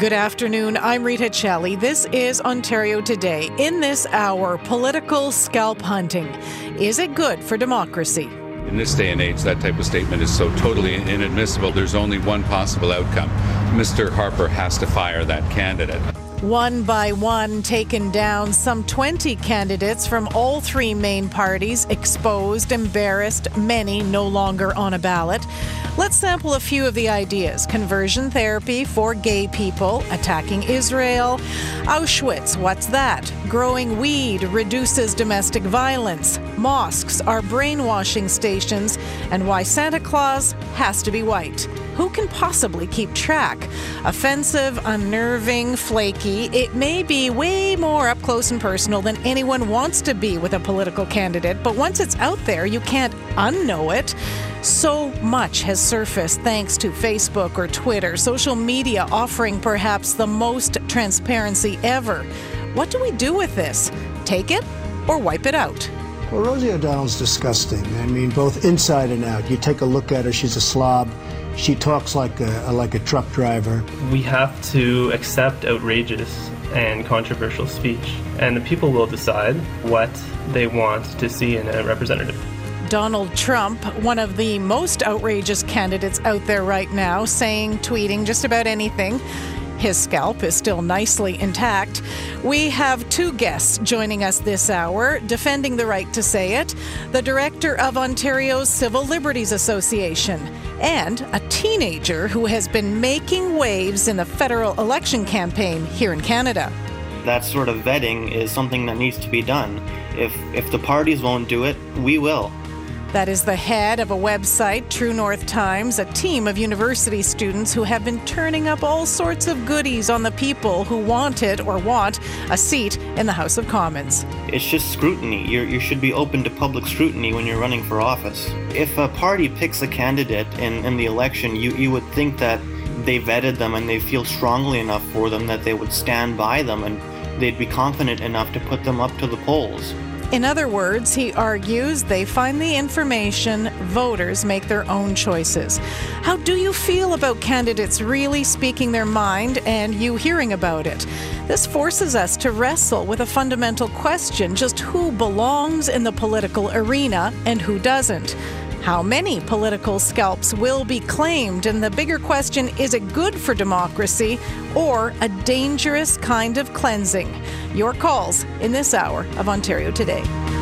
Good afternoon. I'm Rita Chelly. This is Ontario Today. In this hour, political scalp hunting. Is it good for democracy? In this day and age, that type of statement is so totally inadmissible. There's only one possible outcome. Mr. Harper has to fire that candidate. One by one, taken down, some 20 candidates from all three main parties, exposed, embarrassed, many no longer on a ballot. Let's sample a few of the ideas. Conversion therapy for gay people, attacking Israel. Auschwitz, what's that? Growing weed reduces domestic violence. Mosques are brainwashing stations, and why Santa Claus has to be white. Who can possibly keep track? Offensive, unnerving, flaky. It may be way more up close and personal than anyone wants to be with a political candidate, but once it's out there, you can't unknow it. So much has surfaced thanks to Facebook or Twitter, social media offering perhaps the most transparency ever. What do we do with this? Take it or wipe it out? Well, Rosie O'Donnell's disgusting. I mean, both inside and out. You take a look at her, she's a slob. She talks like a truck driver. We have to accept outrageous and controversial speech, and the people will decide what they want to see in a representative. Donald Trump, one of the most outrageous candidates out there right now, saying, tweeting just about anything. His scalp is still nicely intact. We have two guests joining us this hour, defending the right to say it, the director of Ontario's Civil Liberties Association, and a teenager who has been making waves in the federal election campaign here in Canada. That sort of vetting is something that needs to be done. If the parties won't do it, we will. That is the head of a website, True North Times, a team of university students who have been turning up all sorts of goodies on the people who wanted or want a seat in the House of Commons. It's just scrutiny. You should be open to public scrutiny when you're running for office. If a party picks a candidate in the election, you would think that they vetted them and they feel strongly enough for them that they would stand by them and they'd be confident enough to put them up to the polls. In other words, he argues they find the information, voters make their own choices. How do you feel about candidates really speaking their mind and you hearing about it? This forces us to wrestle with a fundamental question, just who belongs in the political arena and who doesn't. How many political scalps will be claimed? And the bigger question, is it good for democracy or a dangerous kind of cleansing? Your calls in this hour of Ontario Today.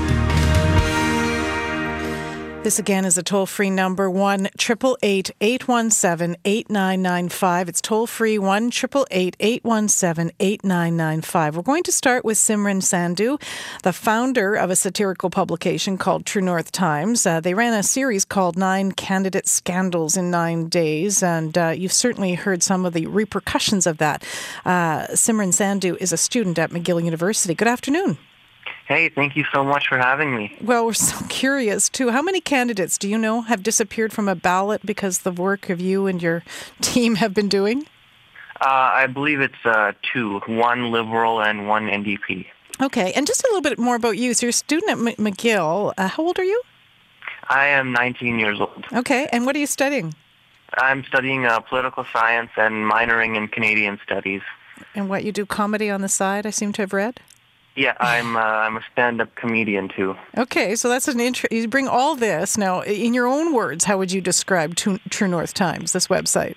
This again is a toll-free number, 1-888-817-8995. It's toll-free, 1-888-817-8995. We're going to start with Simran Sandhu, the founder of a satirical publication called True North Times. They ran a series called 9 Candidate Scandals in 9 Days, and you've certainly heard some of the repercussions of that. Simran Sandhu is a student at McGill University. Good afternoon. Hey, thank you so much for having me. Well, we're so curious, too. How many candidates, do you know, have disappeared from a ballot because of the work of you and your team have been doing? I believe it's 2, one Liberal and one NDP. Okay, and just a little bit more about you. So you're a student at McGill. How old are you? I am 19 years old. Okay, and what are you studying? I'm studying political science and minoring in Canadian studies. And what, you do comedy on the side, I seem to have read? Yeah, I'm a stand-up comedian too. Okay, so that's you bring all this. Now, in your own words, how would you describe True North Times, this website?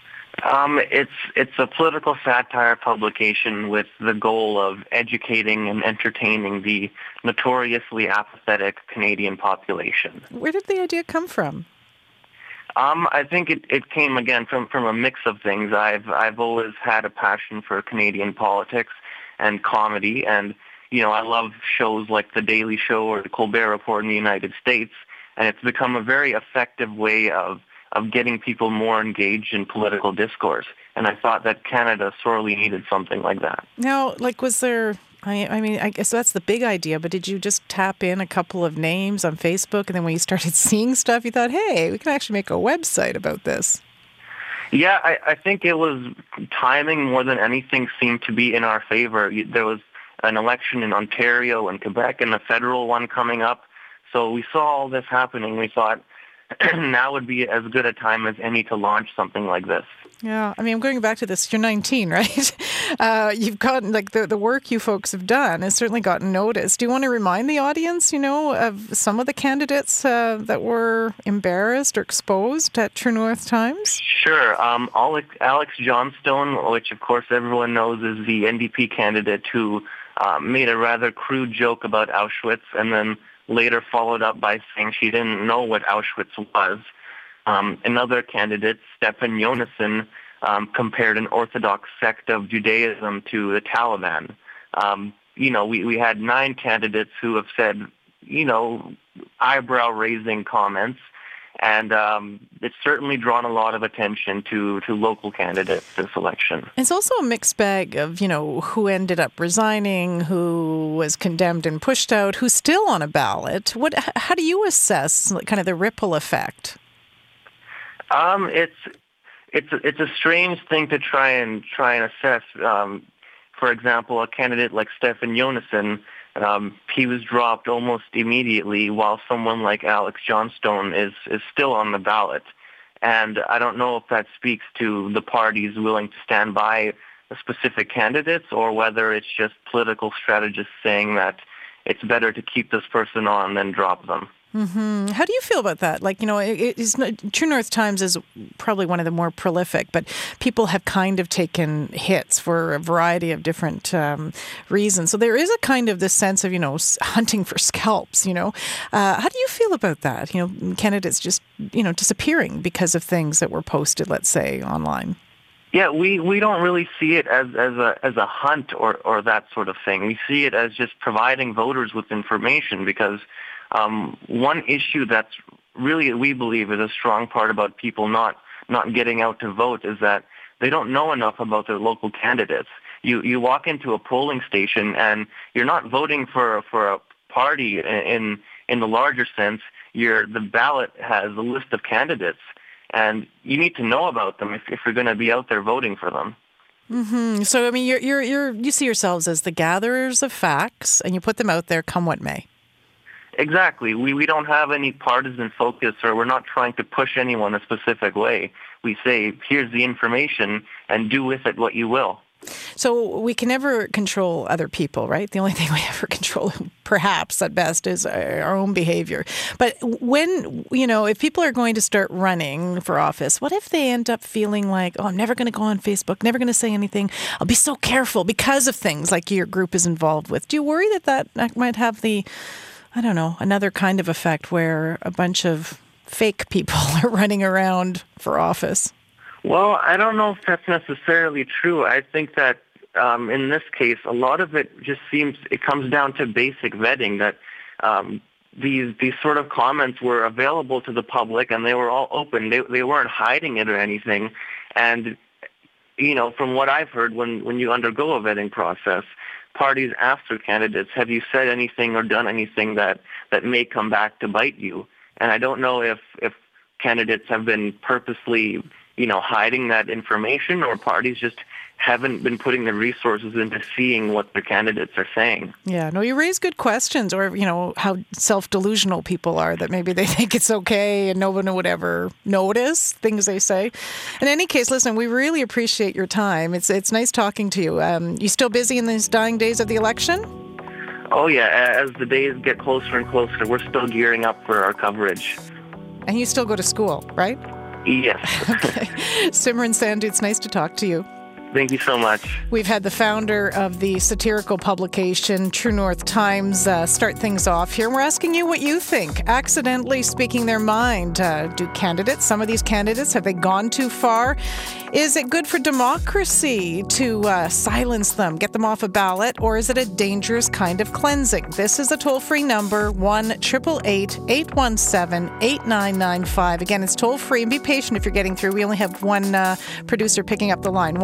It's a political satire publication with the goal of educating and entertaining the notoriously apathetic Canadian population. Where did the idea come from? I think it came again from a mix of things. I've always had a passion for Canadian politics and comedy, and I love shows like The Daily Show or The Colbert Report in the United States, and it's become a very effective way of getting people more engaged in political discourse. And I thought that Canada sorely needed something like that. Now, was there, I guess that's the big idea, but did you just tap in a couple of names on Facebook, and then when you started seeing stuff, you thought, hey, we can actually make a website about this? Yeah, I think it was timing more than anything seemed to be in our favor. There was an election in Ontario and Quebec and a federal one coming up. So we saw all this happening. We thought now would be as good a time as any to launch something like this. Yeah, I mean, I'm going back to this. You're 19, right? You've gotten, like, the work you folks have done has certainly gotten noticed. Do you want to remind the audience, of some of the candidates that were embarrassed or exposed at True North Times? Sure. Alex Johnstone, which of course everyone knows is the NDP candidate who made a rather crude joke about Auschwitz and then later followed up by saying she didn't know what Auschwitz was. Another candidate, Stefan Yonason, compared an Orthodox sect of Judaism to the Taliban. We had 9 candidates who have said, eyebrow-raising comments, and it's certainly drawn a lot of attention to local candidates this election. It's also a mixed bag of, who ended up resigning, who was condemned and pushed out, who's still on a ballot. How do you assess kind of the ripple effect? It's a strange thing to try and assess. For example, a candidate like Stefan Yonason, he was dropped almost immediately, while someone like Alex Johnstone is still on the ballot. And I don't know if that speaks to the parties willing to stand by the specific candidates, or whether it's just political strategists saying that it's better to keep this person on than drop them. Mm-hmm. How do you feel about that? True North Times is probably one of the more prolific, but people have kind of taken hits for a variety of different reasons. So there is a kind of this sense of, hunting for scalps, How do you feel about that? Candidates just, disappearing because of things that were posted, let's say, online. Yeah, we don't really see it as a hunt or that sort of thing. We see it as just providing voters with information, because one issue that's really, we believe, is a strong part about people not getting out to vote is that they don't know enough about their local candidates. You walk into a polling station and you're not voting for a party in the larger sense. The ballot has a list of candidates, and you need to know about them if you're going to be out there voting for them. Mm-hmm. So I mean, you see yourselves as the gatherers of facts, and you put them out there, come what may. Exactly. We don't have any partisan focus, or we're not trying to push anyone a specific way. We say, here's the information, and do with it what you will. So we can never control other people, right? The only thing we ever control, perhaps at best, is our own behavior. But when, if people are going to start running for office, what if they end up feeling like, I'm never going to go on Facebook, never going to say anything, I'll be so careful because of things like your group is involved with? Do you worry that might have another kind of effect where a bunch of fake people are running around for office? Well, I don't know if that's necessarily true. I think that in this case, a lot of it just it comes down to basic vetting, that these sort of comments were available to the public and they were all open. They weren't hiding it or anything. And, from what I've heard, when you undergo a vetting process, parties ask their candidates, have you said anything or done anything that may come back to bite you? And I don't know if candidates have been purposely hiding that information, or parties just haven't been putting the resources into seeing what their candidates are saying. Yeah, no, you raise good questions, or, how self-delusional people are, that maybe they think it's okay and no one would ever notice things they say. In any case, listen, we really appreciate your time. It's nice talking to you. You still busy in these dying days of the election? Oh, yeah. As the days get closer and closer, we're still gearing up for our coverage. And you still go to school, right? Yes. Okay. Simran Sandhu, it's nice to talk to you. Thank you so much. We've had the founder of the satirical publication True North Times start things off here. We're asking you what you think. Accidentally speaking their mind. Do some of these candidates, have they gone too far? Is it good for democracy to silence them, get them off a ballot, or is it a dangerous kind of cleansing? This is a toll-free number, 1-888-817-8995. Again, it's toll-free, and be patient if you're getting through. We only have one producer picking up the line.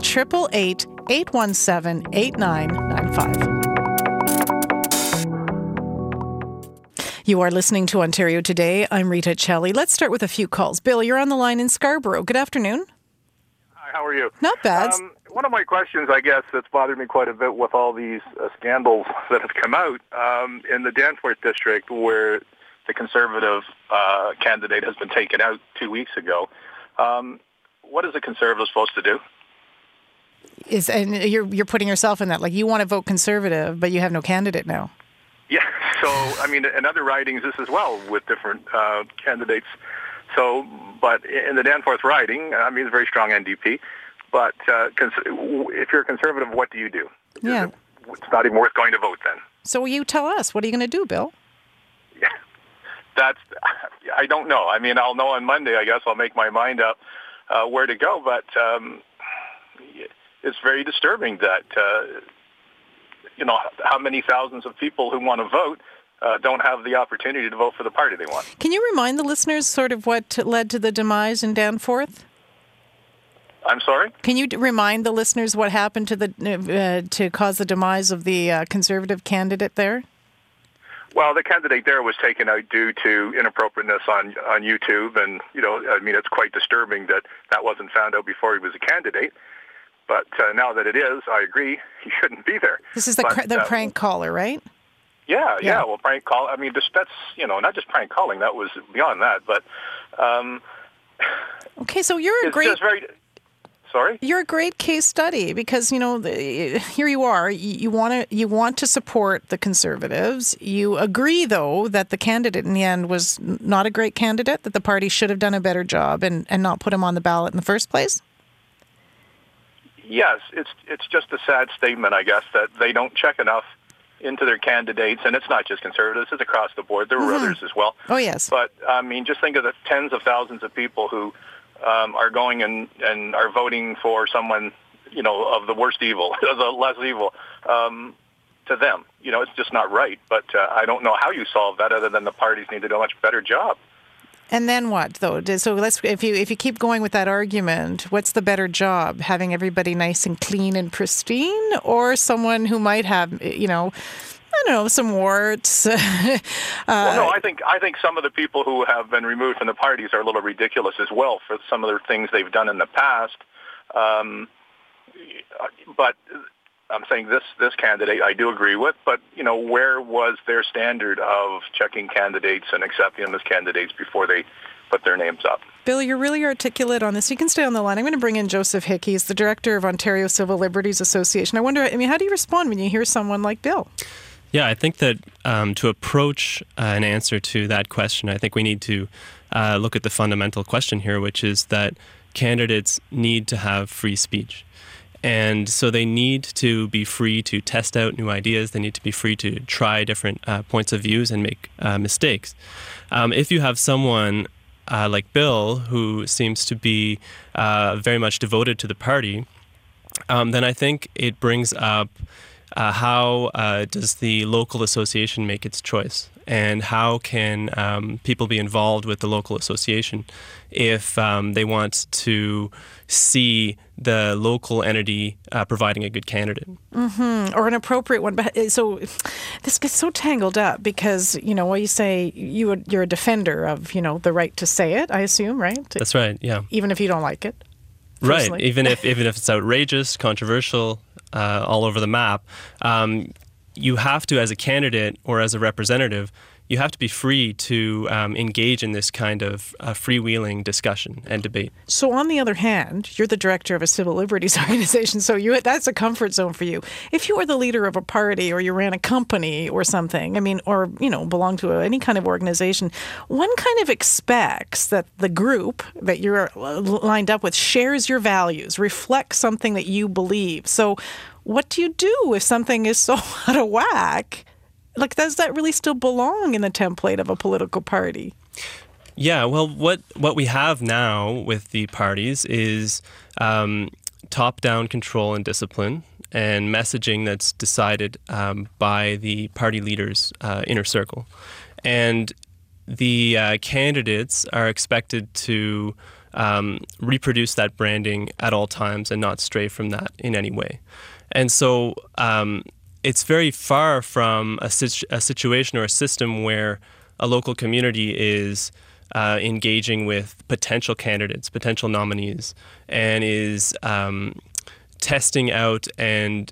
1-888-817-8995. You are listening to Ontario Today. I'm Rita Celli. Let's start with a few calls. Bill, you're on the line in Scarborough. Good afternoon. Hi, how are you? Not bad. One of my questions, I guess, that's bothered me quite a bit with all these scandals that have come out in the Danforth district, where the Conservative candidate has been taken out 2 weeks ago. what is a Conservative supposed to do? And you're putting yourself in that, like you want to vote Conservative, but you have no candidate now. Yeah, so, I mean, in other ridings, this as well with different candidates. So, but in the Danforth riding, I mean, it's a very strong NDP, but if you're a Conservative, what do you do? Yeah. It's not even worth going to vote then. So you tell us, what are you going to do, Bill? Yeah, I don't know. I mean, I'll know on Monday, I guess. I'll make my mind up where to go, but it's very disturbing that, how many thousands of people who want to vote don't have the opportunity to vote for the party they want. Can you remind the listeners sort of what led to the demise in Danforth? I'm sorry? Can you remind the listeners what happened to cause the demise of the Conservative candidate there? Well, the candidate there was taken out due to inappropriateness on YouTube, and I mean, it's quite disturbing that wasn't found out before he was a candidate. But now that it is, I agree, he shouldn't be there. This is the prank caller, right? Yeah. Well, prank call. I mean, that's not just prank calling. That was beyond that. But okay, so you're a great. Just very. Sorry? You're a great case study because here you are. You want to support the Conservatives. You agree, though, that the candidate in the end was not a great candidate. That the party should have done a better job and not put him on the ballot in the first place. Yes, it's just a sad statement, I guess, that they don't check enough into their candidates, and it's not just Conservatives, it's across the board. There were others as well. Oh, yes. But, I mean, just think of the tens of thousands of people who are going and are voting for someone, of the worst evil, the less evil, to them. It's just not right. But I don't know how you solve that other than the parties need to do a much better job. And then what, though? So if you keep going with that argument, what's the better job? Having everybody nice and clean and pristine, or someone who might have, some warts? Well, no, I think some of the people who have been removed from the parties are a little ridiculous as well for some of the things they've done in the past. But I'm saying this candidate I do agree with, but where was their standard of checking candidates and accepting them as candidates before they put their names up? Bill, you're really articulate on this. You can stay on the line. I'm going to bring in Joseph Hickey. He's the director of Ontario Civil Liberties Association. I wonder, how do you respond when you hear someone like Bill? Yeah, I think that to approach an answer to that question, I think we need to look at the fundamental question here, which is that candidates need to have free speech. And so they need to be free to test out new ideas. They need to be free to try different points of views and make mistakes. If you have someone like Bill, who seems to be very much devoted to the party, then I think it brings up how does the local association make its choice? And how can people be involved with the local association if they want to see the local entity providing a good candidate? Mm-hmm. Or an appropriate one. But so this gets so tangled up because, what you say, you're a defender of, the right to say it, I assume, right? That's right, yeah. Even if you don't like it? Right, even if it's outrageous, controversial, all over the map, you have to, as a candidate or as a representative, you have to be free to engage in this kind of freewheeling discussion and debate. So on the other hand, you're the director of a civil liberties organization, so that's a comfort zone for you. If you were the leader of a party or you ran a company or something, or belong to any kind of organization, one kind of expects that the group that you're lined up with shares your values, reflects something that you believe. So what do you do if something is so out of whack? Does that really still belong in the template of a political party? Yeah, well, what we have now with the parties is top-down control and discipline and messaging that's decided by the party leaders' inner circle. And the candidates are expected to reproduce that branding at all times and not stray from that in any way. And so it's very far from a situation or a system where a local community is engaging with potential candidates, potential nominees, and is testing out and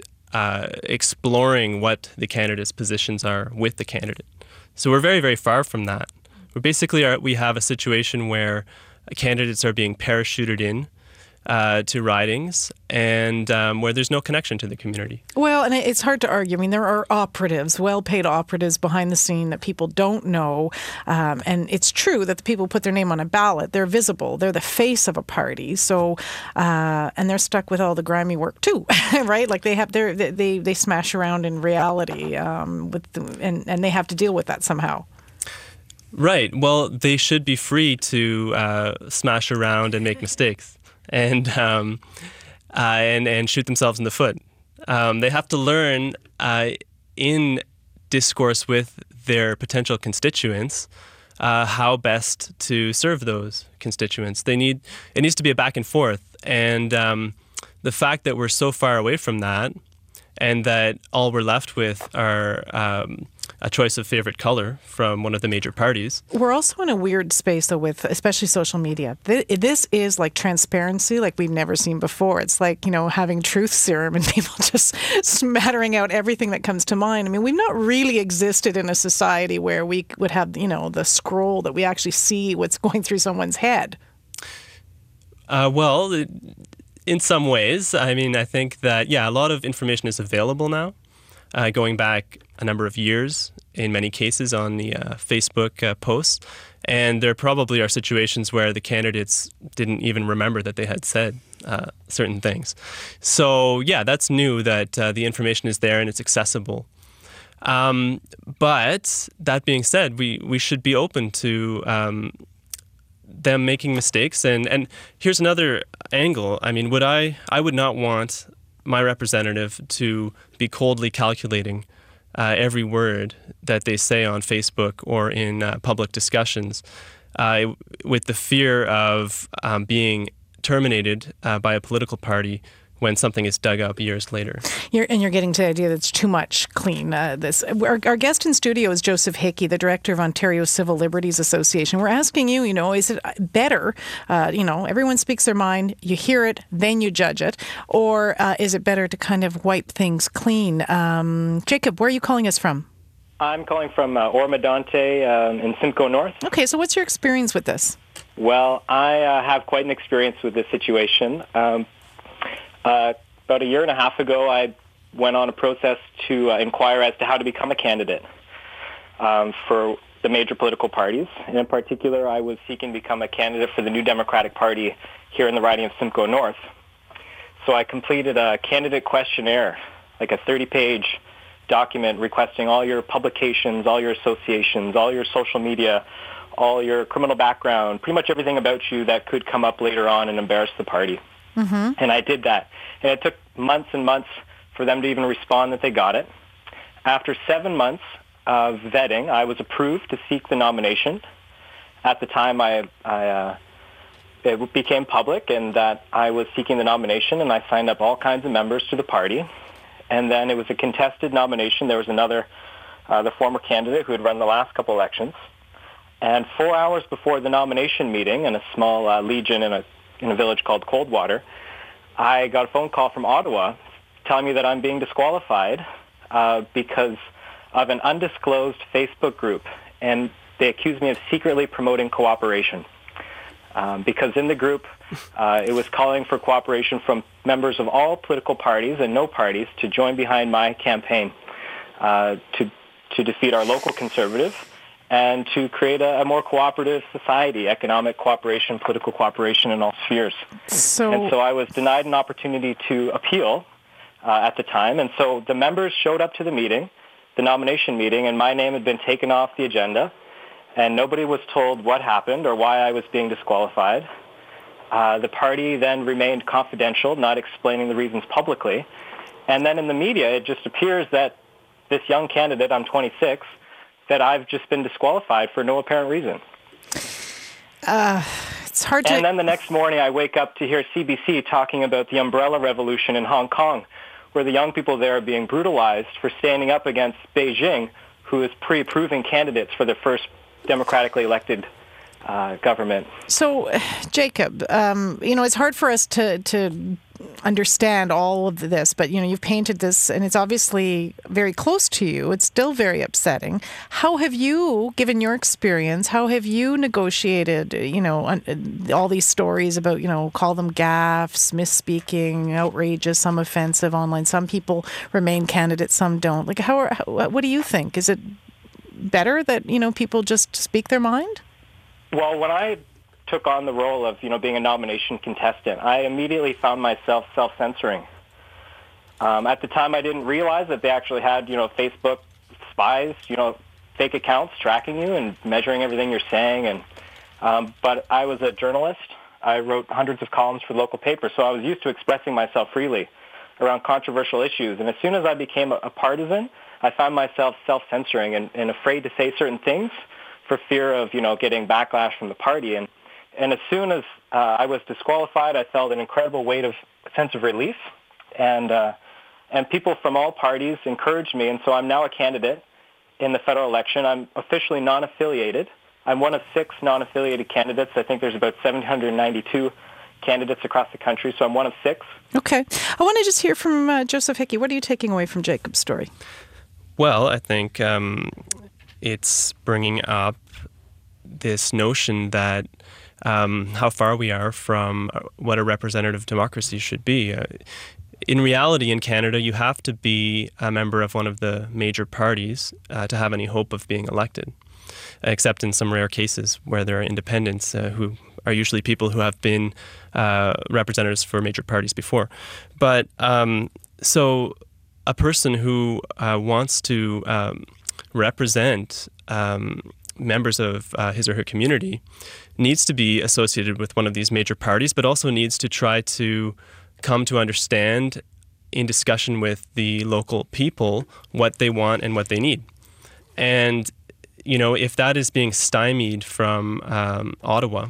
exploring what the candidate's positions are with the candidate. So we're very, very far from that. We have a situation where candidates are being parachuted in to ridings, and where there's no connection to the community. Well, and it's hard to argue. I mean, there are operatives, well-paid operatives behind the scene that people don't know. And it's true that the people who put their name on a ballot, they're visible. They're the face of a party. So, and they're stuck with all the grimy work too, right? Like they smash around in reality, and they have to deal with that somehow. Right. Well, they should be free to smash around and make mistakes and shoot themselves in the foot. They have to learn in discourse with their potential constituents how best to serve those constituents. It needs to be a back and forth, and the fact that we're so far away from that, and that all we're left with are a choice of favorite color from one of the major parties. We're also in a weird space, though, with especially social media. This is like transparency like we've never seen before. It's like, having truth serum and people just smattering out everything that comes to mind. I mean, we've not really existed in a society where we would have, the scroll that we actually see what's going through someone's head. In some ways, I mean, I think that, a lot of information is available now, going back a number of years in many cases on the Facebook posts. And there probably are situations where the candidates didn't even remember that they had said certain things. So, that's new that the information is there and it's accessible. But that being said, we should be open to them making mistakes. And here's another angle. I mean, I would not want my representative to be coldly calculating every word that they say on Facebook or in public discussions with the fear of being terminated by a political party when something is dug up years later. You're getting to the idea that it's too much clean. Our guest in studio is Joseph Hickey, the director of Ontario Civil Liberties Association. We're asking you, is it better, everyone speaks their mind, you hear it, then you judge it, or is it better to kind of wipe things clean? Jacob, where are you calling us from? I'm calling from Ormadante in Simcoe North. Okay, so what's your experience with this? Well, I have quite an experience with this situation. About a year and a half ago, I went on a process to inquire as to how to become a candidate for the major political parties. And in particular, I was seeking to become a candidate for the New Democratic Party here in the riding of Simcoe North. So I completed a candidate questionnaire, like a 30-page document requesting all your publications, all your associations, all your social media, all your criminal background, pretty much everything about you that could come up later on and embarrass the party. Mm-hmm. And I did that. And it took months and months for them to even respond that they got it. After 7 months of vetting, I was approved to seek the nomination. At the time, it became public and that I was seeking the nomination, and I signed up all kinds of members to the party. And then it was a contested nomination. There was another, the former candidate who had run the last couple elections. And 4 hours before the nomination meeting in a small legion in a village called Coldwater, I got a phone call from Ottawa telling me that I'm being disqualified because of an undisclosed Facebook group, and they accused me of secretly promoting cooperation. Because in the group, it was calling for cooperation from members of all political parties and no parties to join behind my campaign to defeat our local Conservative and to create a more cooperative society, economic cooperation, political cooperation in all spheres. So I was denied an opportunity to appeal at the time. And so the members showed up to the meeting, the nomination meeting, and my name had been taken off the agenda. And nobody was told what happened or why I was being disqualified. The party then remained confidential, not explaining the reasons publicly. And then in the media, it just appears that this young candidate, I'm 26, that I've just been disqualified for no apparent reason. It's hard to... And then the next morning I wake up to hear CBC talking about the umbrella revolution in Hong Kong, where the young people there are being brutalized for standing up against Beijing, who is pre-approving candidates for their first democratically elected government. So, Jacob, it's hard for us to understand all of this, but, you've painted this, and it's obviously very close to you. It's still very upsetting. How have you, given your experience, how have you negotiated, all these stories about, call them gaffes, misspeaking, outrageous, some offensive online, some people remain candidates, some don't. Like, what do you think? Is it better that, people just speak their mind? Well, when I took on the role of, being a nomination contestant, I immediately found myself self-censoring. At the time, I didn't realize that they actually had, Facebook spies, fake accounts tracking you and measuring everything you're saying. But I was a journalist. I wrote hundreds of columns for local papers, so I was used to expressing myself freely around controversial issues. And as soon as I became a partisan, I found myself self-censoring and afraid to say certain things for fear of, getting backlash from the party. And as soon as I was disqualified, I felt an incredible sense of relief. And people from all parties encouraged me. And so I'm now a candidate in the federal election. I'm officially non-affiliated. I'm one of 6 non-affiliated candidates. I think there's about 792 candidates across the country. So I'm one of 6. Okay. I want to just hear from Joseph Hickey. What are you taking away from Jacob's story? Well, I think it's bringing up this notion that how far we are from what a representative democracy should be. In reality, in Canada, you have to be a member of one of the major parties to have any hope of being elected, except in some rare cases where there are independents who are usually people who have been representatives for major parties before. But so a person who wants to represent members of his or her community needs to be associated with one of these major parties, but also needs to try to come to understand in discussion with the local people what they want and what they need. And, if that is being stymied from Ottawa,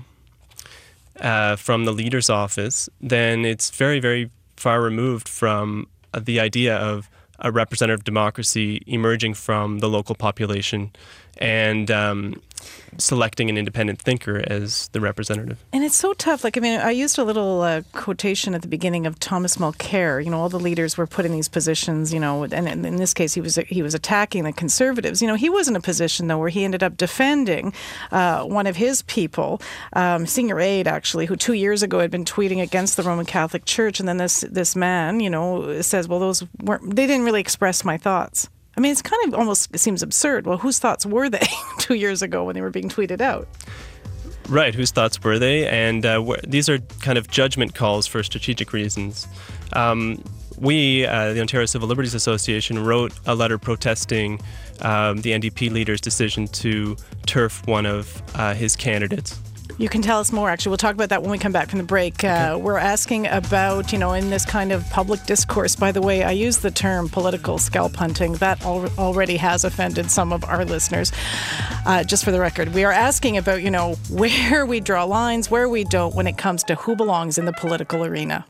from the leader's office, then it's very, very far removed from the idea of a representative democracy emerging from the local population and selecting an independent thinker as the representative. And it's so tough. I used a little quotation at the beginning of Thomas Mulcair. All the leaders were put in these positions, and in this case, he was attacking the Conservatives. He was in a position, though, where he ended up defending one of his people, senior aide, actually, who 2 years ago had been tweeting against the Roman Catholic Church. And then this man, says, well, they didn't really express my thoughts. It's kind of almost seems absurd. Well, whose thoughts were they 2 years ago when they were being tweeted out? Right, whose thoughts were they? And these are kind of judgment calls for strategic reasons. We, the Ontario Civil Liberties Association, wrote a letter protesting the NDP leader's decision to turf one of his candidates. You can tell us more, actually. We'll talk about that when we come back from the break. Okay. We're asking about, in this kind of public discourse, by the way, I use the term political scalp hunting. That already has offended some of our listeners. Just for the record, we are asking about, where we draw lines, where we don't when it comes to who belongs in the political arena.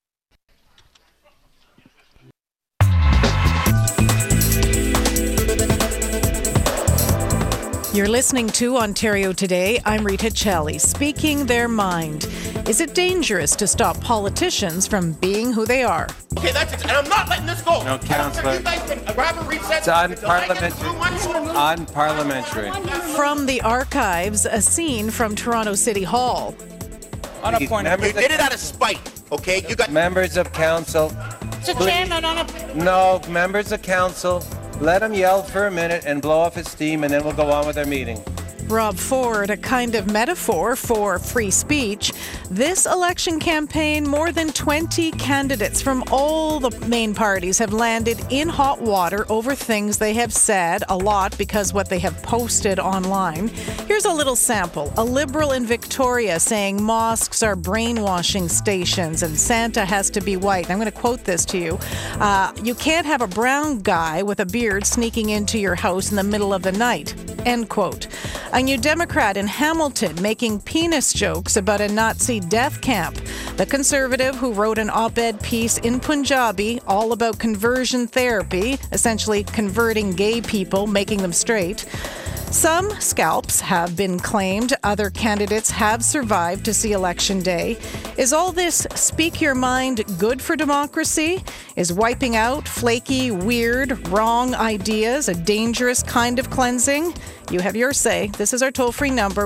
You're listening to Ontario Today. I'm Rita Chelly, speaking their mind. Is it dangerous to stop politicians from being who they are? Okay, that's it. And I'm not letting this go. No, Councillor. You guys can grab a recess. It's unparliamentary. From the archives, a scene from Toronto City Hall. On a point, you did it out of spite, okay? You got members of council. It's a chairman on a... No, members of council. Let him yell for a minute and blow off his steam, and then we'll go on with our meeting. Rob Ford, a kind of metaphor for free speech. This election campaign, more than 20 candidates from all the main parties have landed in hot water over things they have said, a lot because what they have posted online. Here's a little sample. A Liberal in Victoria saying mosques are brainwashing stations and Santa has to be white. I'm going to quote this to you. You can't have a brown guy with a beard sneaking into your house in the middle of the night. End quote. A New Democrat in Hamilton making penis jokes about a Nazi death camp. The Conservative who wrote an op-ed piece in Punjabi all about conversion therapy, essentially converting gay people, making them straight. Some scalps have been claimed. Other candidates have survived to see Election Day. Is all this speak your mind good for democracy? Is wiping out flaky, weird, wrong ideas a dangerous kind of cleansing? You have your say. This is our toll-free number,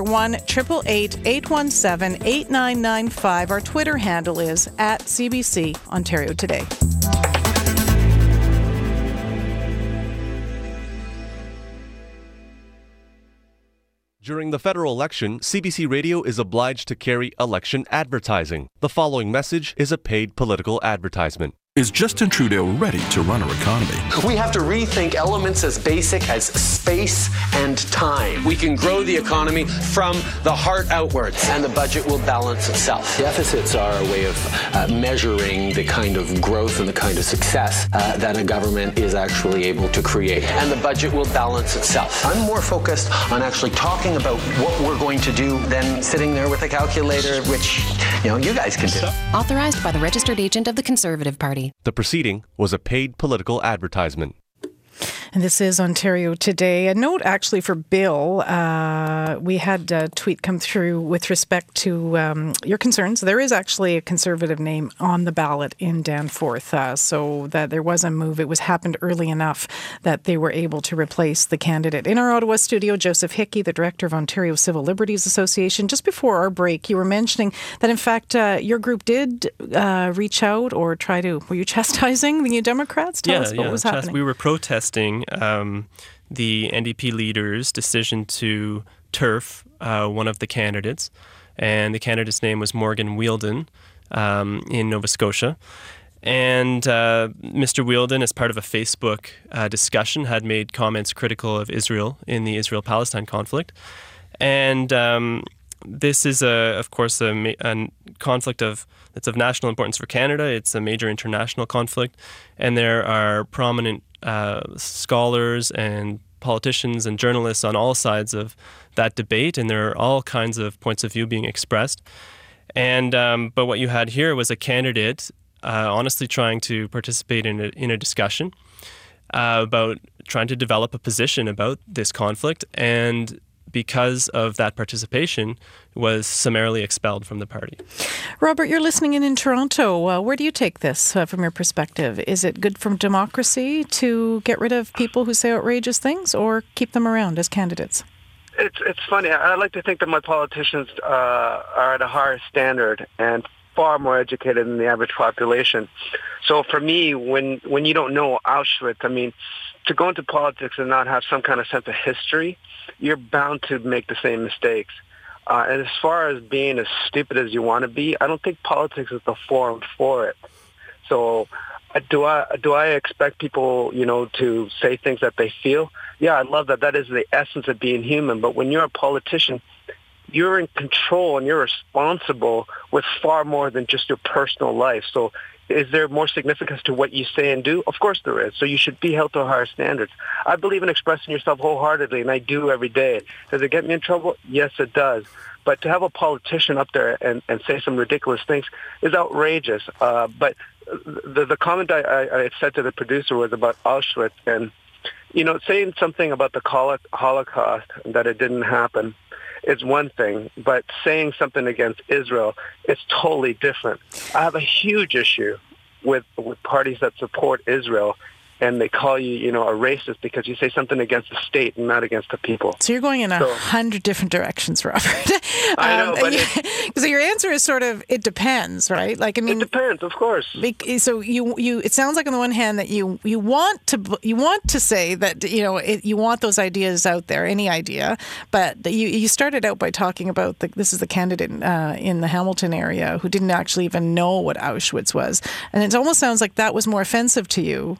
1-888-817-8995. Our Twitter handle is @CBC Ontario Today. During the federal election, CBC Radio is obliged to carry election advertising. The following message is a paid political advertisement. Is Justin Trudeau ready to run our economy? We have to rethink elements as basic as space and time. We can grow the economy from the heart outwards, and the budget will balance itself. Deficits are a way of measuring the kind of growth and the kind of success that a government is actually able to create. And the budget will balance itself. I'm more focused on actually talking about what we're going to do than sitting there with a calculator, which, you guys can do. Authorized by the registered agent of the Conservative Party. The proceeding was a paid political advertisement. And this is Ontario Today. A note actually for Bill. We had a tweet come through with respect to your concerns. There is actually a Conservative name on the ballot in Danforth, so that there was a move. It happened early enough that they were able to replace the candidate. In our Ottawa studio, Joseph Hickey, the Director of Ontario Civil Liberties Association. Just before our break, you were mentioning that, in fact, your group did reach out or try to... Were you chastising the New Democrats? Tell us what was happening. We were protesting the NDP leader's decision to turf one of the candidates, and the candidate's name was Morgan Wheeldon in Nova Scotia. And Mr. Wheeldon, as part of a Facebook discussion, had made comments critical of Israel in the Israel-Palestine conflict. And this is, of course, a conflict that's of national importance for Canada. It's a major international conflict, and there are prominent scholars and politicians and journalists on all sides of that debate, and there are all kinds of points of view being expressed. And but what you had here was a candidate honestly trying to participate in a discussion about trying to develop a position about this conflict, and because of that participation, was summarily expelled from the party. Robert, you're listening in Toronto. Where do you take this from your perspective? Is it good for democracy to get rid of people who say outrageous things, or keep them around as candidates? It's funny. I like to think that my politicians are at a higher standard and far more educated than the average population. So for me, when you don't know Auschwitz, to go into politics and not have some kind of sense of history, you're bound to make the same mistakes. And as far as being as stupid as you want to be, I don't think politics is the forum for it. So do I expect people, to say things that they feel? Yeah, I love that. That is the essence of being human. But when you're a politician, you're in control and you're responsible with far more than just your personal life. So is there more significance to what you say and do? Of course there is. So you should be held to higher standards. I believe in expressing yourself wholeheartedly, and I do every day. Does it get me in trouble? Yes, it does. But to have a politician up there and say some ridiculous things is outrageous. But the comment I said to the producer was about Auschwitz, and, saying something about the Holocaust, that it didn't happen, is one thing, but saying something against Israel is totally different. I have a huge issue with parties that support Israel, and they call you, a racist because you say something against the state and not against the people. So you're going in 100 different directions, Robert. I know, but so your answer is sort of, it depends, right? It depends, of course. So you it sounds like on the one hand that you want to say that you want those ideas out there, any idea, but you started out by talking about this is the candidate in the Hamilton area who didn't actually even know what Auschwitz was, and it almost sounds like that was more offensive to you.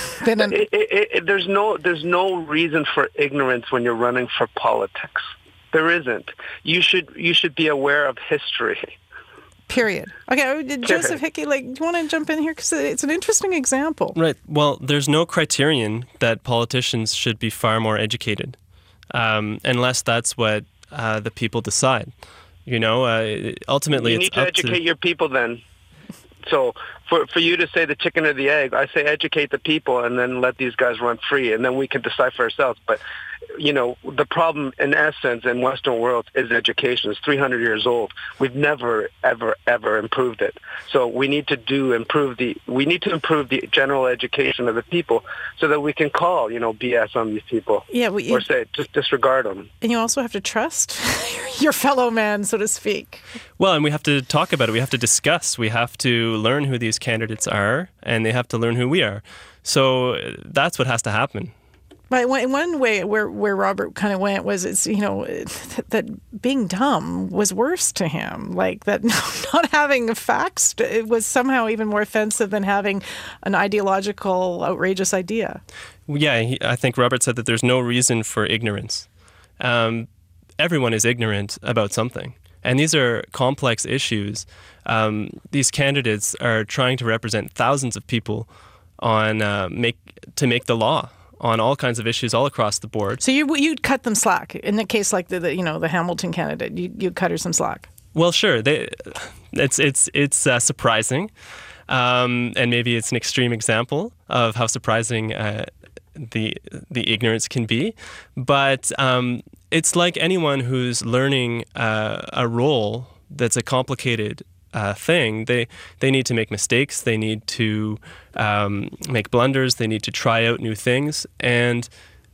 There's no reason for ignorance when you're running for politics. There isn't. You should be aware of history. Period. Okay, Joseph Hickey, do you want to jump in here? Because it's an interesting example. Right. Well, there's no criterion that politicians should be far more educated, unless that's what the people decide. Ultimately, you need to educate your people then. So for you to say the chicken or the egg, I say educate the people and then let these guys run free, and then we can decide for ourselves. But the problem in essence in Western world is education. It's 300 years old. We've never, ever, ever improved it. So we need to improve the general education of the people so that we can call, BS on these people. Yeah, or say, just disregard them. And you also have to trust your fellow man, so to speak. Well, and we have to talk about it. We have to discuss. We have to learn who these candidates are, and they have to learn who we are. So that's what has to happen. But in one way, where Robert kind of went was, that being dumb was worse to him. Like that, not having facts it was somehow even more offensive than having an ideological, outrageous idea. Yeah, I think Robert said that there's no reason for ignorance. Everyone is ignorant about something. And these are complex issues. These candidates are trying to represent thousands of people to make the law on all kinds of issues all across the board. So you'd cut them slack in the case like the Hamilton candidate. You'd cut her some slack. Well, sure. It's surprising, and maybe it's an extreme example of how surprising the ignorance can be. But it's like anyone who's learning a role that's a complicated thing. They need to make mistakes. They need to make blunders. They need to try out new things, and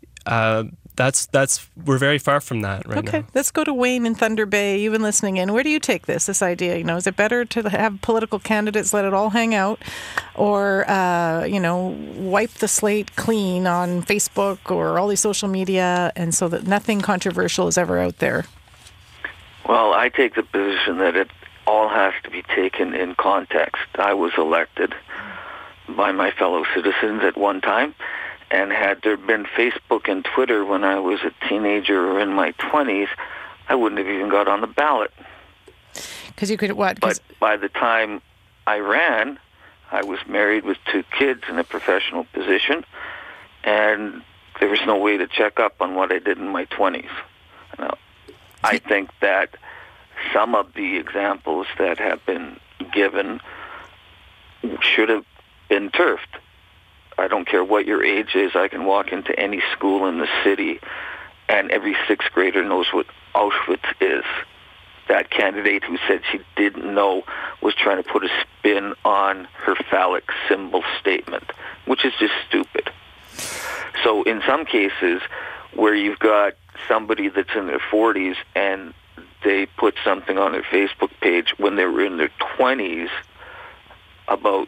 we're very far from that right now. Okay, let's go to Wayne in Thunder Bay. You've been listening in. Where do you take this idea? Is it better to have political candidates let it all hang out, or wipe the slate clean on Facebook or all these social media, and so that nothing controversial is ever out there? Well, I take the position that it all has to be taken in context. I was elected by my fellow citizens at one time, and had there been Facebook and Twitter when I was a teenager or in my 20s, I wouldn't have even got on the ballot. Because you could what? But by the time I ran, I was married with 2 kids in a professional position, and there was no way to check up on what I did in my 20s. Now, I think that some of the examples that have been given should have been turfed. I don't care what your age is. I can walk into any school in the city, and every 6th grader knows what Auschwitz is. That candidate who said she didn't know was trying to put a spin on her phallic symbol statement, which is just stupid. So in some cases where you've got somebody that's in their 40s and they put something on their Facebook page when they were in their 20s about,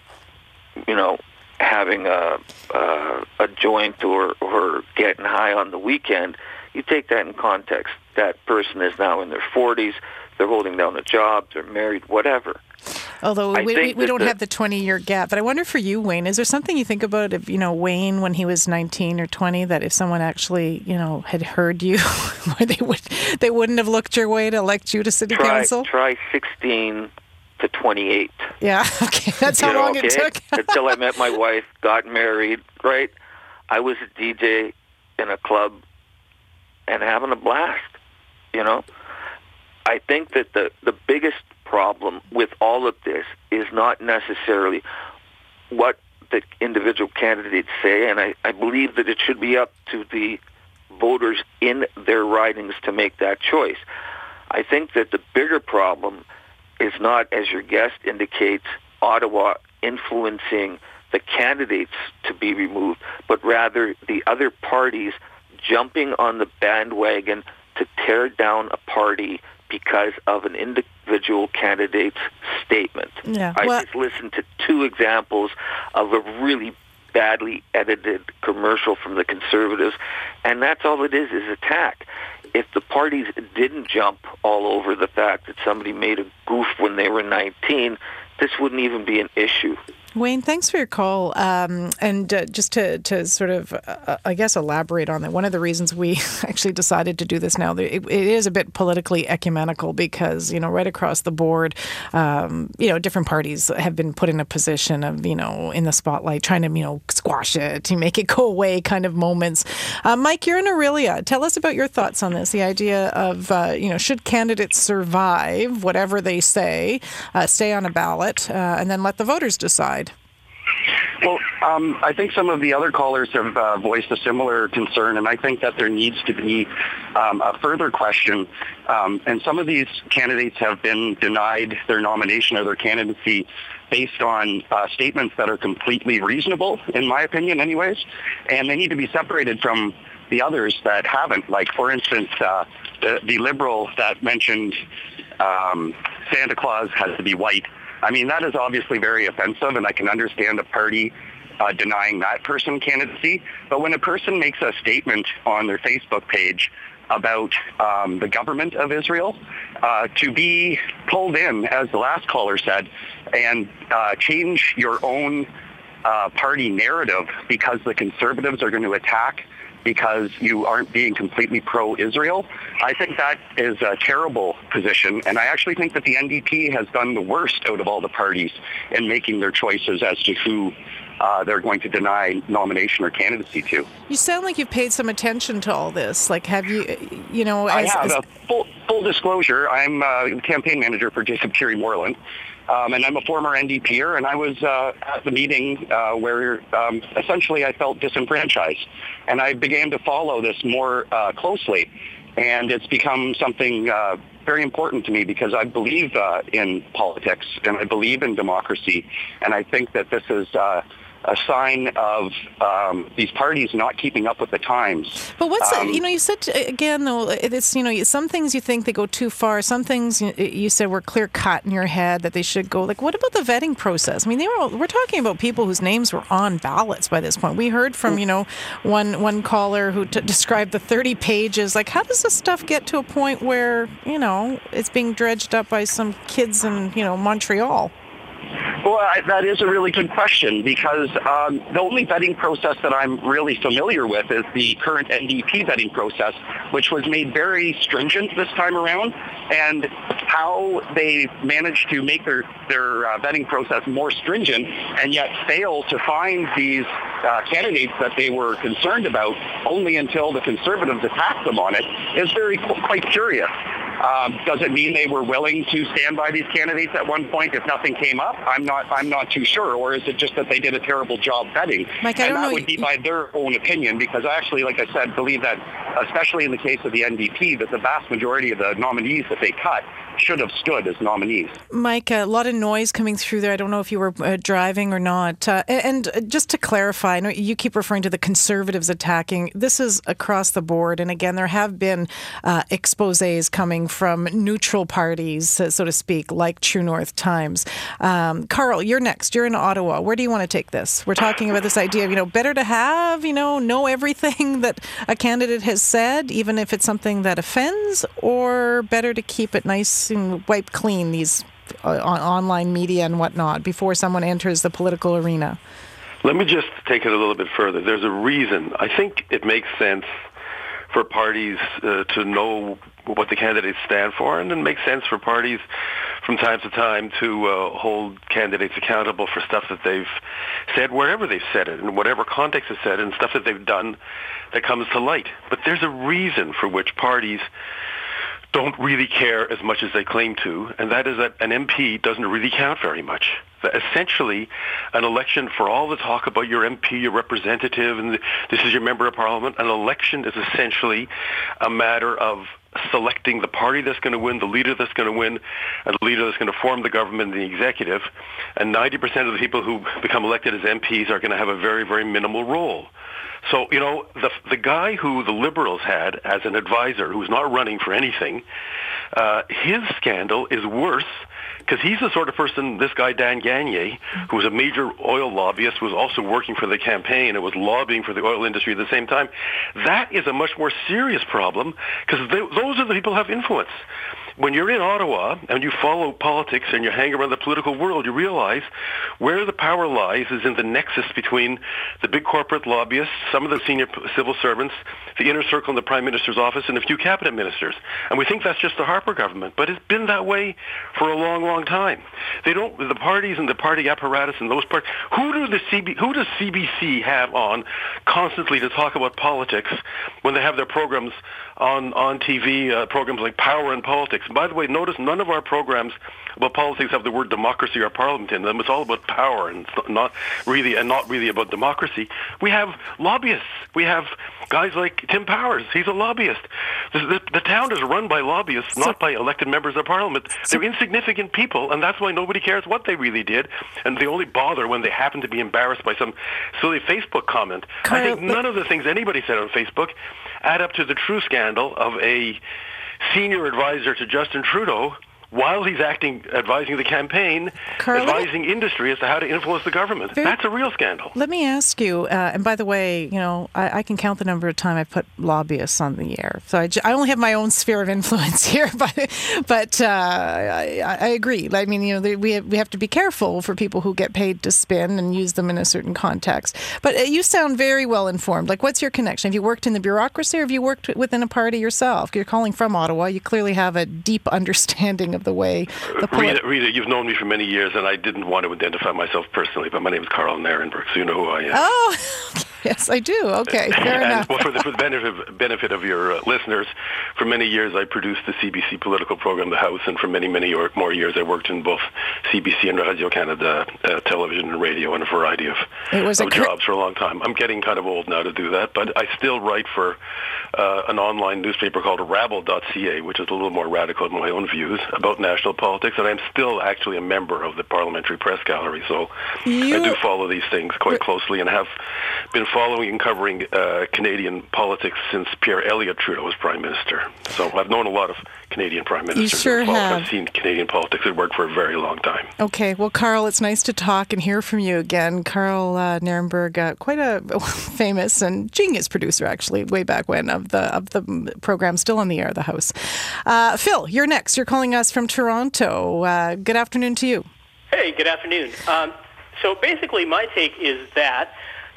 having a joint or getting high on the weekend, you take that in context. That person is now in their 40s, they're holding down a job, they're married, whatever. Although we don't have the 20-year gap. But I wonder for you, Wayne, is there something you think about if, Wayne, when he was 19 or 20, that if someone actually, had heard you, they wouldn't have looked your way to elect you to city council? Try 16 to 28. Yeah, okay. That's how long it took. Until I met my wife, got married, right? I was a DJ in a club and having a blast, I think that the biggest problem with all of this is not necessarily what the individual candidates say, and I believe that it should be up to the voters in their ridings to make that choice. I think that the bigger problem is not, as your guest indicates, Ottawa influencing the candidates to be removed, but rather the other parties jumping on the bandwagon to tear down a party because of an individual candidate's statement. Yeah. I just listened to 2 examples of a really badly edited commercial from the Conservatives, and that's all it is attack. If the parties didn't jump all over the fact that somebody made a goof when they were 19, this wouldn't even be an issue. Wayne, thanks for your call. And just to sort of, I guess, elaborate on that, one of the reasons we actually decided to do this now, it is a bit politically ecumenical because, right across the board, different parties have been put in a position of, in the spotlight, trying to, squash it, to make it go away kind of moments. Mike, you're in Orillia. Tell us about your thoughts on this, the idea of, should candidates survive whatever they say, stay on a ballot, and then let the voters decide? Well, I think some of the other callers have voiced a similar concern, and I think that there needs to be a further question. And some of these candidates have been denied their nomination or their candidacy based on statements that are completely reasonable, in my opinion anyways, and they need to be separated from the others that haven't. Like, for instance, the Liberal that mentioned Santa Claus has to be white. I mean, that is obviously very offensive, and I can understand a party denying that person candidacy. But when a person makes a statement on their Facebook page about the government of Israel, to be pulled in, as the last caller said, and change your own party narrative because the Conservatives are going to attack because you aren't being completely pro-Israel, I think that is a terrible position. And I actually think that the NDP has done the worst out of all the parties in making their choices as to who they're going to deny nomination or candidacy to. You sound like you've paid some attention to all this. Like, have you, I have. Full disclosure, I'm campaign manager for Jacob Kirry-Moreland. And I'm a former NDPer, and I was at the meeting where essentially I felt disenfranchised. And I began to follow this more closely. And it's become something very important to me because I believe in politics and I believe in democracy. And I think that this is a sign of these parties not keeping up with the times. But what's you said again though, it's some things you think they go too far. Some things you said were clear cut in your head that they should go. Like, what about the vetting process? I mean, we're talking about people whose names were on ballots by this point. We heard from one caller who described the 30 pages. Like, how does this stuff get to a point where it's being dredged up by some kids in Montreal? Well, that is a really good question because the only vetting process that I'm really familiar with is the current NDP vetting process, which was made very stringent this time around, and how they managed to make their vetting process more stringent and yet fail to find these candidates that they were concerned about only until the Conservatives attacked them on it is quite curious. Does it mean they were willing to stand by these candidates at one point if nothing came up? I'm not too sure. Or is it just that they did a terrible job vetting? Mike, and that would be by their own opinion, because I actually, like I said, believe that, especially in the case of the NDP, that the vast majority of the nominees that they cut should have stood as nominees. Mike, a lot of noise coming through there. I don't know if you were driving or not. And just to clarify, I know you keep referring to the Conservatives attacking. This is across the board. And again, there have been exposés coming from neutral parties, so to speak, like True North Times. Carl, you're next. You're in Ottawa. Where do you want to take this? We're talking about this idea of, better to have, know everything that a candidate has said, even if it's something that offends, or better to keep it nice and wipe clean, these online media and whatnot, before someone enters the political arena? Let me just take it a little bit further. There's a reason. I think it makes sense for parties to know what the candidates stand for, and it makes sense for parties from time to time to hold candidates accountable for stuff that they've said, wherever they've said it, in whatever context it's said, and stuff that they've done that comes to light. But there's a reason for which parties don't really care as much as they claim to, and that is that an MP doesn't really count very much. Essentially, an election, for all the talk about your MP, your representative, and this is your member of parliament, an election is essentially a matter of selecting the party that's going to win, the leader that's going to win, and the leader that's going to form the government and the executive. And 90% of the people who become elected as MPs are going to have a very, very minimal role. So, the guy who the Liberals had as an advisor, who's not running for anything, his scandal is worse because he's the sort of person, this guy Dan Gagné, who was a major oil lobbyist, was also working for the campaign and was lobbying for the oil industry at the same time. That is a much more serious problem because those are the people who have influence. When you're in Ottawa and you follow politics and you hang around the political world, you realize where the power lies is in the nexus between the big corporate lobbyists, some of the senior civil servants, the inner circle in the Prime Minister's office, and a few cabinet ministers. And we think that's just the Harper government, but it's been that way for a long, long time. The parties and the party apparatus and those parties, who does CBC have on constantly to talk about politics when they have their programs on TV, programs like Power and Politics? By the way, notice none of our programs about politics have the word democracy or parliament in them. It's all about power and not really about democracy. We have lobbyists. We have guys like Tim Powers. He's a lobbyist. The town is run by lobbyists, not by elected members of parliament. They're insignificant people, and that's why nobody cares what they really did, and they only bother when they happen to be embarrassed by some silly Facebook comment. I think none of the things anybody said on Facebook add up to the true scandal of a senior advisor to Justin Trudeau while he's advising the campaign, advising industry as to how to influence the government. That's a real scandal. Let me ask you, and by the way, I can count the number of times I've put lobbyists on the air. So I only have my own sphere of influence here, but I agree. I mean, we have to be careful for people who get paid to spin and use them in a certain context. But you sound very well informed. Like, what's your connection? Have you worked in the bureaucracy, or have you worked within a party yourself? You're calling from Ottawa. You clearly have a deep understanding of the way Rita, you've known me for many years, and I didn't want to identify myself personally, but my name is Carl Nierenberg, so you know who I am. Oh, yes, I do. Okay, fair enough. Well, for the benefit of your listeners, for many years I produced the CBC political program, The House, and for many more years I worked in both CBC and Radio-Canada television and radio and a variety of jobs for a long time. I'm getting kind of old now to do that, but I still write for an online newspaper called Rabble.ca, which is a little more radical in my own views about national politics, and I'm still actually a member of the Parliamentary Press Gallery, so I do follow these things quite closely and have been following and covering Canadian politics since Pierre Elliott Trudeau was Prime Minister. So I've known a lot of Canadian Prime Ministers. You sure have. I've seen Canadian politics at work for a very long time. Okay, well, Carl, it's nice to talk and hear from you again. Carl Nierenberg, quite a famous and genius producer, actually, way back when, of the program still on the air, The House. Phil, you're next. You're calling us from Toronto. Good afternoon to you. Hey, good afternoon. So basically my take is that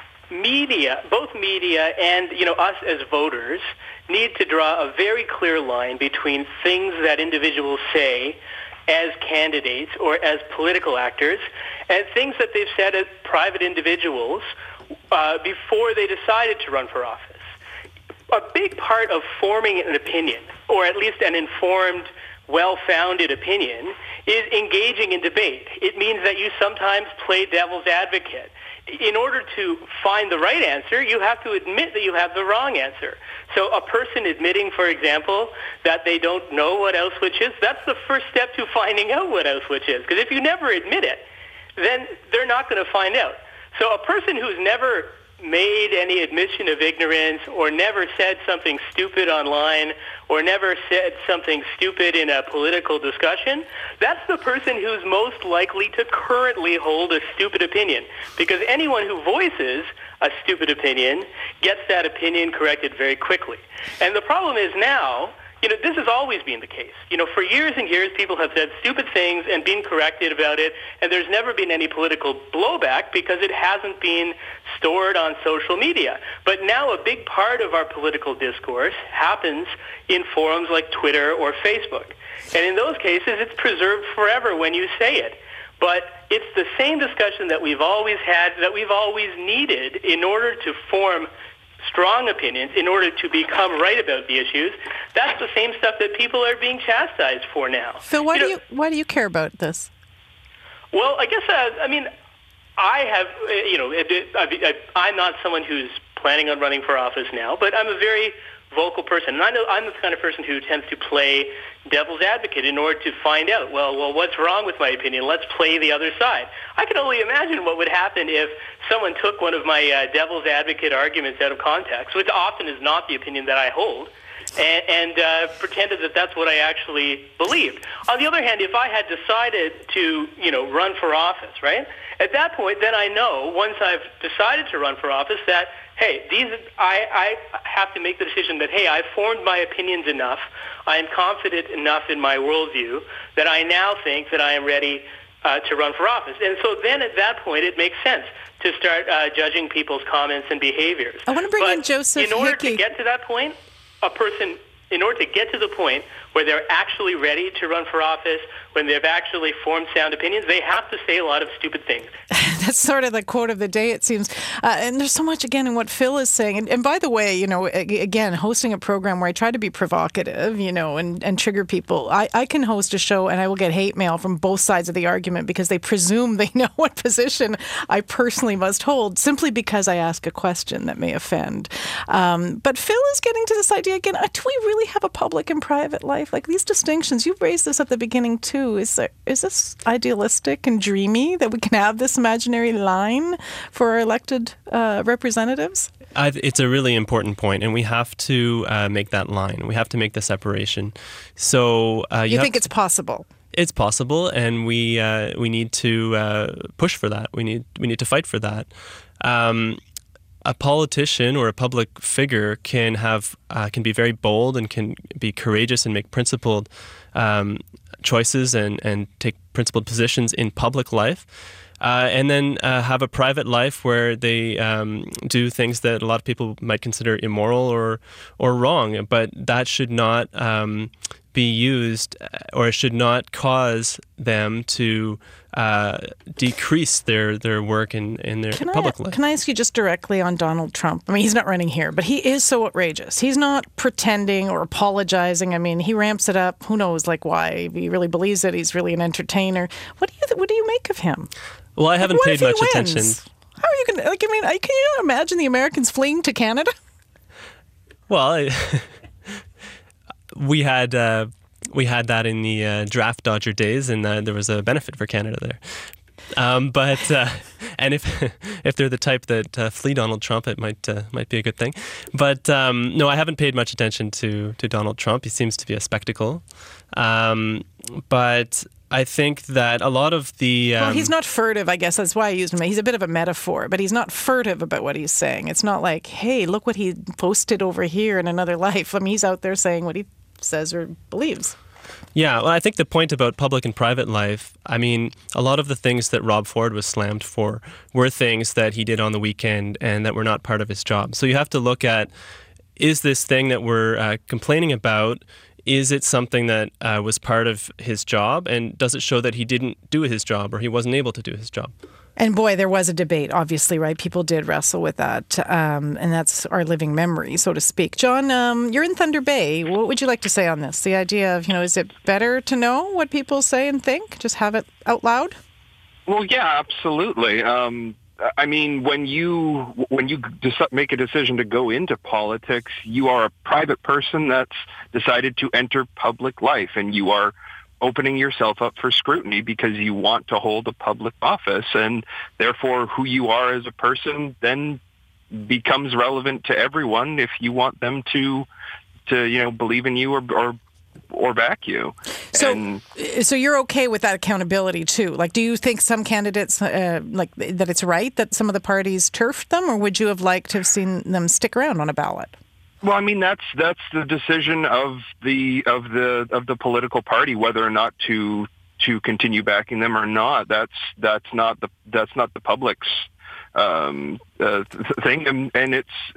both media and us as voters need to draw a very clear line between things that individuals say as candidates or as political actors and things that they've said as private individuals before they decided to run for office. A big part of forming an opinion, or at least an informed, well-founded opinion, is engaging in debate. It means that you sometimes play devil's advocate. In order to find the right answer, you have to admit that you have the wrong answer. So a person admitting, for example, that they don't know what Auschwitz is, that's the first step to finding out what Auschwitz is. Because if you never admit it, then they're not going to find out. So a person who's never made any admission of ignorance or never said something stupid online or never said something stupid in a political discussion, that's the person who's most likely to currently hold a stupid opinion. Because anyone who voices a stupid opinion gets that opinion corrected very quickly. And the problem is now, this has always been the case. For years and years, people have said stupid things and been corrected about it, and there's never been any political blowback because it hasn't been stored on social media. But now a big part of our political discourse happens in forums like Twitter or Facebook. And in those cases, it's preserved forever when you say it. But it's the same discussion that we've always had, that we've always needed in order to form strong opinions, in order to become right about the issues. That's the same stuff that people are being chastised for now. Phil, why do you care about this? Well, I guess I have. I'm not someone who's planning on running for office now, but I'm a very vocal person, and I know I'm the kind of person who tends to play devil's advocate in order to find out, well, what's wrong with my opinion? Let's play the other side. I can only imagine what would happen if someone took one of my devil's advocate arguments out of context, which often is not the opinion that I hold, and pretended that that's what I actually believed. On the other hand, if I had decided to, run for office, right? At that point, then I know, once I've decided to run for office, that hey, I have to make the decision that, hey, I've formed my opinions enough, I am confident enough in my worldview that I now think that I am ready to run for office. And so then at that point, it makes sense to start judging people's comments and behaviors. I want to bring in Joseph in order Hickey. to get to that point, in order to get to the point where they're actually ready to run for office, when they've actually formed sound opinions, they have to say a lot of stupid things. That's sort of the quote of the day, it seems. And there's so much, again, in what Phil is saying. And by the way, you know, again, hosting a program where I try to be provocative, you know, and trigger people. I can host a show and I will get hate mail from both sides of the argument because they presume they know what position I personally must hold simply because I ask a question that may offend. But Phil is getting to this idea again. Do we really have a public and private life? Like these distinctions, you raised this at the beginning too. Is this idealistic and dreamy that we can have this imaginary line for our elected representatives? It's a really important point, and we have to make that line. We have to make the separation. So you think it's possible? It's possible, and we need to push for that. We need to fight for that. A politician or a public figure can be very bold and can be courageous and make principled choices and take principled positions in public life, and then have a private life where they do things that a lot of people might consider immoral or wrong. But that should not be used, or it should not cause them to decrease their work in their public life. Can I ask you just directly on Donald Trump? I mean, he's not running here, but he is so outrageous. He's not pretending or apologizing. I mean, he ramps it up. Who knows, like, why? He really believes it. He's really an entertainer. What do you make of him? Well, I haven't paid much attention. How are you going to, can you imagine the Americans fleeing to Canada? Well, we had that in the draft Dodger days, and there was a benefit for Canada there. But and if they're the type that flee Donald Trump, it might be a good thing. But no, I haven't paid much attention to Donald Trump. He seems to be a spectacle. But I think that a lot of the... well, he's not furtive, I guess. That's why I used him. He's a bit of a metaphor, but he's not furtive about what he's saying. It's not like, hey, look what he posted over here in another life. I mean, he's out there saying what he says or believes. Yeah, well, I think the point about public and private life, I mean, a lot of the things that Rob Ford was slammed for were things that he did on the weekend and that were not part of his job. So you have to look at, is this thing that we're complaining about, is it something that was part of his job, and does it show that he didn't do his job or he wasn't able to do his job? And boy, there was a debate, obviously, right? People did wrestle with that, and that's our living memory, so to speak. John, you're in Thunder Bay. What would you like to say on this? The idea of, is it better to know what people say and think? Just have it out loud? Well, yeah, absolutely. I mean, when you make a decision to go into politics, you are a private person that's decided to enter public life, and you are opening yourself up for scrutiny because you want to hold a public office, and therefore who you are as a person then becomes relevant to everyone if you want them to believe in you or back you. So you're okay with that accountability too? Like, do you think some candidates like that it's right that some of the parties turfed them, or would you have liked to have seen them stick around on a ballot? Well, I mean, that's the decision of the political party whether or not to continue backing them or not. That's not the public's thing, and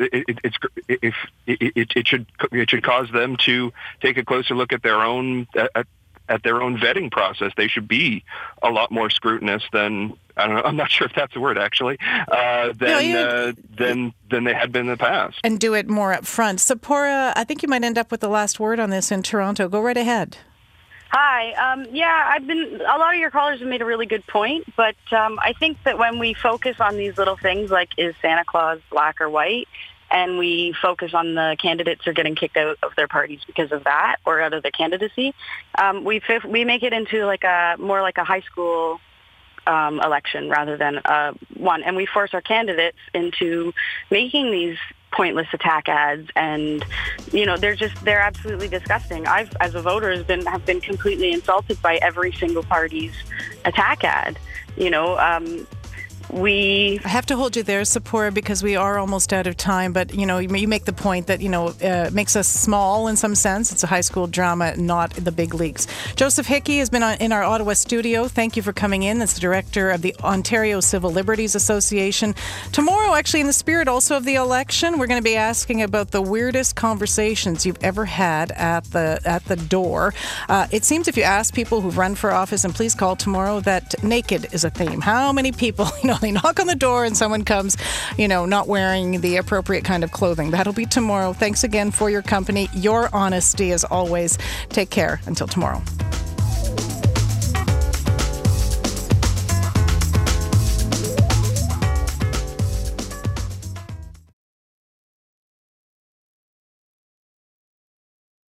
it should cause them to take a closer look at their own vetting process. They should be a lot more scrutinous than, I don't know, I'm not sure if that's a word actually, than they had been in the past. And do it more up front. Sephora, I think you might end up with the last word on this in Toronto. Go right ahead. Hi. A lot of your callers have made a really good point, but I think that when we focus on these little things like, is Santa Claus black or white, and we focus on the candidates who are getting kicked out of their parties because of that or out of their candidacy, we make it into more like a high school election rather than one, and we force our candidates into making these pointless attack ads, and they're absolutely disgusting. I've, as a voter, have been completely insulted by every single party's attack ad. I have to hold you there, Sephora, because we are almost out of time. But, you make the point that, it makes us small in some sense. It's a high school drama, not the big leagues. Joseph Hickey has been in our Ottawa studio. Thank you for coming in. As the director of the Ontario Civil Liberties Association. Tomorrow, actually, in the spirit also of the election, we're going to be asking about the weirdest conversations you've ever had at the door. It seems if you ask people who've run for office, and please call tomorrow, that naked is a theme. How many people, they knock on the door and someone comes, not wearing the appropriate kind of clothing. That'll be tomorrow. Thanks again for your company, your honesty as always. Take care until tomorrow.